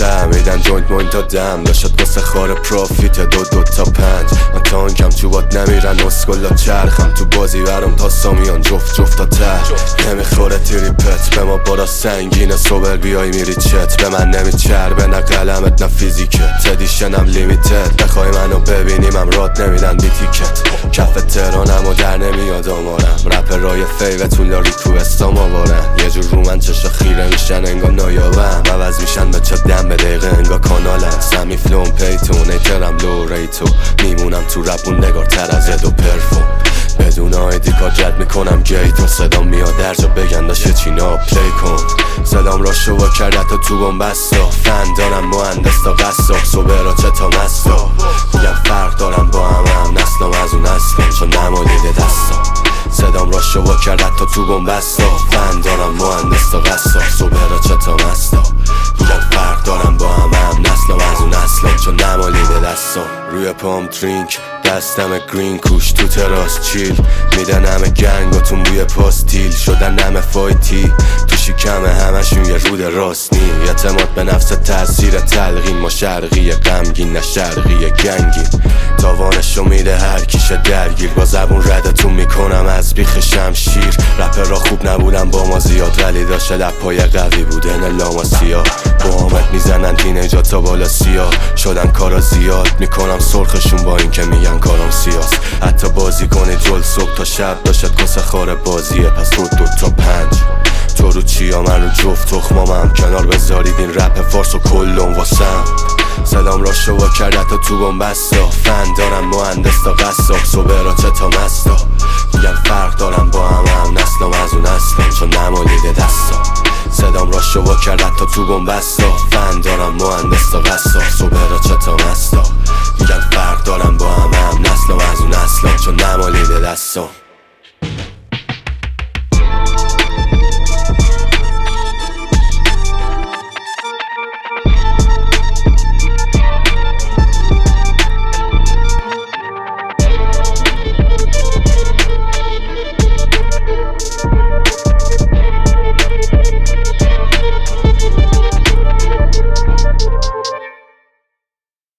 سر میدن جوینت موین تا دم داشت واسه خار پروفیت 2 تا 5 من تانکم تو بات نمیرن اسکلا چرخم تو بازی برام تا سامیان جفت تا ته نمیخوره تریپت به ما بالا سنگینه صبر بیای میری چت به من نمیچربه نه قلمت نه فیزیکت ادیشنم لیمیتد بخوای منو ببینی من راد نمیدن بی تیکت کف تهرانم و در نمیاد آمارم رپرای فیوتون لاری تو استام آوارن یه جور رو من چشا خیره میشن انگار نایابم عوض میشن به چه دم به دقیقه انگار کانالم سمی فلوم پیتون ایترم لو ریتو میمونم تو رپون نگارتر از اد و پرفوم بدون آیدی کار جد میکنم گیتو صدام میاد در جا بگن داشته چینا پلی کن صدام را شوا کرده تا تو بومبستا فن دارم مهندس تا قصاب صبح چه تا مستا میگم فرق دارم با هم نسلم از اون اصلم چون نمالیده دستم صدام را شوا کرده تا تو بومبستا فن دارم مهندس تا قصاب صبح چه تا مستا میگم فرق دارم با هم نسلم از اون اصلم چون نمالیده دستم روی پام درینک دستم گرین کوش تو تراس چیل میدن همه گنگاتون بوی پاستیل شدن همه فایتی تو شکم همشون یه رود راست نی اعتماد به نفس تاثیر تلقین ما شرقی غمگین نه شرقی گنگین تاوانشو میده هر کیشه درگیر با زبون ردتون میکنم از بیخ شمشیر رپر را خوب نبودم با ما زیاد ولی داشت لپای قوی بودن لاماسیا با آمد میزنن تینیجا تا بالا سیاه شدن کارا زیاد میکنم سرخشون با این که میگن کارم سیاست حتی بازی کنید جل صبح تا شب داشت کس خار بازیه پس رو 2 تا 5 تو رو چیا من رو جفت تخمامم کنار بذارید این رپ فارس و کلم واسم صدام را شوا کرده تا تو بومبستا فن دارم مهندس تا قصاب صبح را چه تا مستا میگم فرق دارم با هم نسلم از اون اصلم چون نمالیده دستم صدام را شوا کرده تا تو بومبستا فن دارم مهندس تا قصاب صبح را چه تا مستا میگم فرق دارم با هم نسلم از اون اصلم چون نمالیده دستم